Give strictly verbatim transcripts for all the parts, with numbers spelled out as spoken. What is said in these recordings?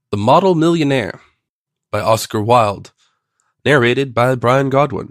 The Model Millionaire by Oscar Wilde, narrated by Brian Godwin.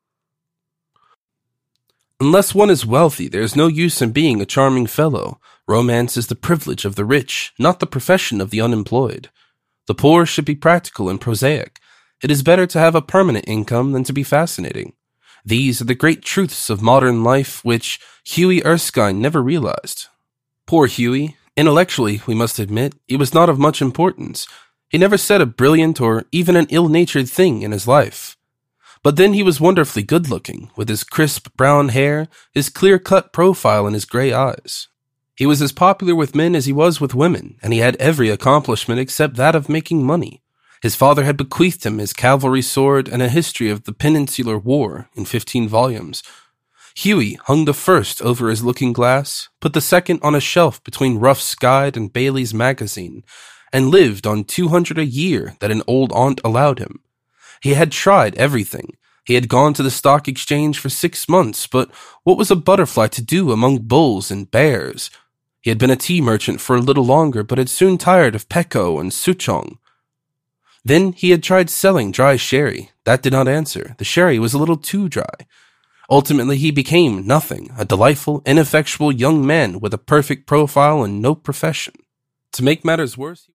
Unless one is wealthy, there is no use in being a charming fellow. Romance is the privilege of the rich, not the profession of the unemployed. The poor should be practical and prosaic. It is better to have a permanent income than to be fascinating. These are the great truths of modern life which Huey Erskine never realized. Poor Huey. Intellectually, we must admit, he was not of much importance. He never said a brilliant or even an ill-natured thing in his life. But then he was wonderfully good-looking, with his crisp brown hair, his clear-cut profile, and his gray eyes. He was as popular with men as he was with women, and he had every accomplishment except that of making money. His father had bequeathed him his cavalry sword and a history of the Peninsular War in fifteen volumes. Huey hung the first over his looking-glass, put the second on a shelf between Ruff's Guide and Bailey's Magazine, and lived on two hundred a year that an old aunt allowed him. He had tried everything. He had gone to the stock exchange for six months, but what was a butterfly to do among bulls and bears? He had been a tea merchant for a little longer, but had soon tired of Pecco and Souchong. Then he had tried selling dry sherry. That did not answer. The sherry was a little too dry. Ultimately, he became nothing, a delightful, ineffectual young man with a perfect profile and no profession. To make matters worse,